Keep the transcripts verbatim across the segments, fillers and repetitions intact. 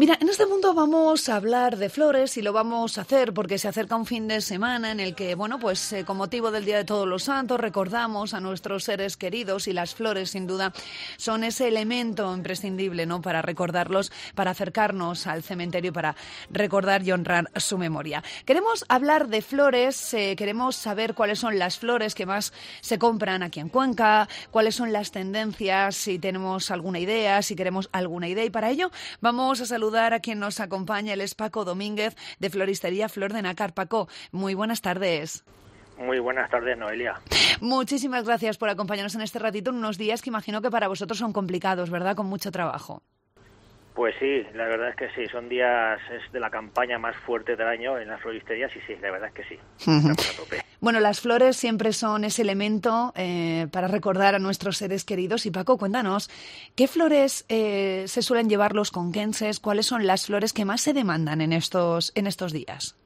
Mira, en este mundo vamos a hablar de flores y lo vamos a hacer porque se acerca un fin de semana en el que, bueno, pues eh, con motivo del Día de Todos los Santos recordamos a nuestros seres queridos y las flores, sin duda, son ese elemento imprescindible, ¿no?, para recordarlos, para acercarnos al cementerio, para recordar y honrar su memoria. Queremos hablar de flores, eh, queremos saber cuáles son las flores que más se compran aquí en Cuenca, cuáles son las tendencias, si tenemos alguna idea, si queremos alguna idea, y para ello vamos a saludar a quien nos acompaña. Él es Paco Domínguez, de Floristería Flor de Nácar. Paco, muy buenas tardes. Muy buenas tardes, Noelia. Muchísimas gracias por acompañarnos en este ratito, en unos días que imagino que para vosotros son complicados, ¿verdad?, con mucho trabajo. Pues sí, la verdad es que sí, son días es de la campaña más fuerte del año en las floristerías y sí, la verdad es que sí, estamos a tope. Bueno, las flores siempre son ese elemento eh, para recordar a nuestros seres queridos. Y Paco, cuéntanos, ¿qué flores eh, se suelen llevar los conquenses? ¿Cuáles son las flores que más se demandan en estos, en estos días?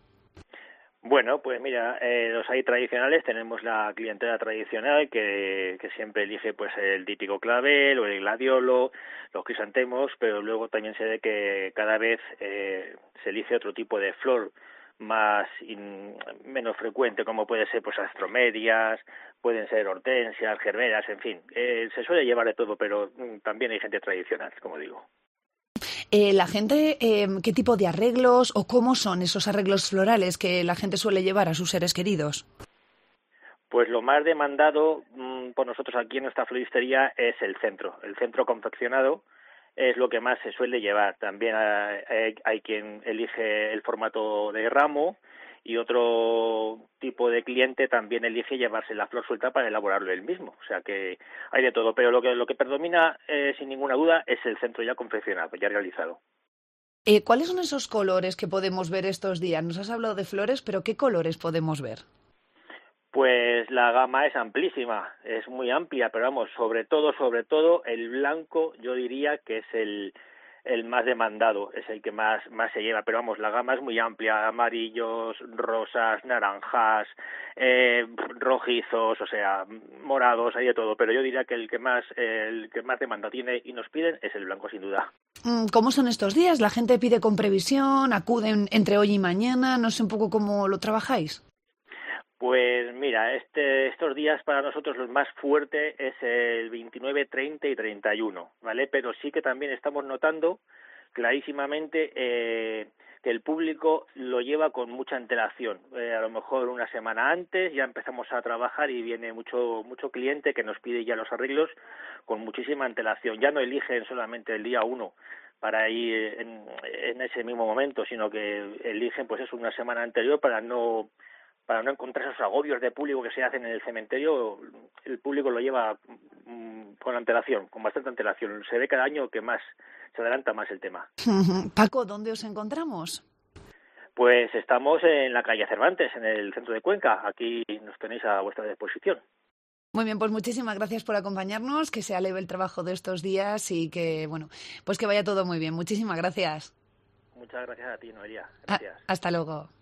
Bueno, pues mira, eh, los hay tradicionales, tenemos la clientela tradicional que, que siempre elige pues el típico clavel o el gladiolo, los crisantemos, pero luego también se ve que cada vez eh, se elige otro tipo de flor más in, menos frecuente, como puede ser pues astromedias, pueden ser hortensias, gerberas, en fin, eh, se suele llevar de todo, pero mm, también hay gente tradicional, como digo. Eh, la gente, eh, ¿qué tipo de arreglos o cómo son esos arreglos florales que la gente suele llevar a sus seres queridos? Pues lo más demandado mmm, por nosotros aquí en nuestra floristería es el centro. El centro confeccionado es lo que más se suele llevar. También hay, hay quien elige el formato de ramo y otro tipo de cliente también elige llevarse la flor suelta para elaborarlo él mismo. O sea que hay de todo, pero lo que lo que predomina eh, sin ninguna duda es el centro ya confeccionado, ya realizado. Eh, ¿Cuáles son esos colores que podemos ver estos días? Nos has hablado de flores, pero ¿qué colores podemos ver? Pues la gama es amplísima, es muy amplia, pero vamos, sobre todo, sobre todo el blanco yo diría que es el el más demandado, es el que más más se lleva, pero vamos, la gama es muy amplia, amarillos, rosas, naranjas, eh, rojizos, o sea, morados, hay de todo, pero yo diría que el que más el que más demanda tiene y nos piden es el blanco sin duda. ¿Cómo son estos días? ¿La gente pide con previsión, acuden entre hoy y mañana? No sé un poco cómo lo trabajáis. Pues mira, este, estos días para nosotros lo más fuerte es el veintinueve, treinta y treinta y uno, ¿vale? Pero sí que también estamos notando clarísimamente eh, que el público lo lleva con mucha antelación. Eh, a lo mejor una semana antes ya empezamos a trabajar y viene mucho mucho cliente que nos pide ya los arreglos con muchísima antelación. Ya no eligen solamente el día uno para ir en, en ese mismo momento, sino que eligen pues eso una semana anterior para no para no encontrar esos agobios de público que se hacen en el cementerio. El público lo lleva mmm, con antelación, con bastante antelación. Se ve cada año que más se adelanta más el tema. Paco, ¿dónde os encontramos? Pues estamos en la calle Cervantes, en el centro de Cuenca. Aquí nos tenéis a vuestra disposición. Muy bien, pues muchísimas gracias por acompañarnos, que sea leve el trabajo de estos días y que, bueno, pues que vaya todo muy bien. Muchísimas gracias. Muchas gracias a ti, Noelia. Gracias. A- hasta luego.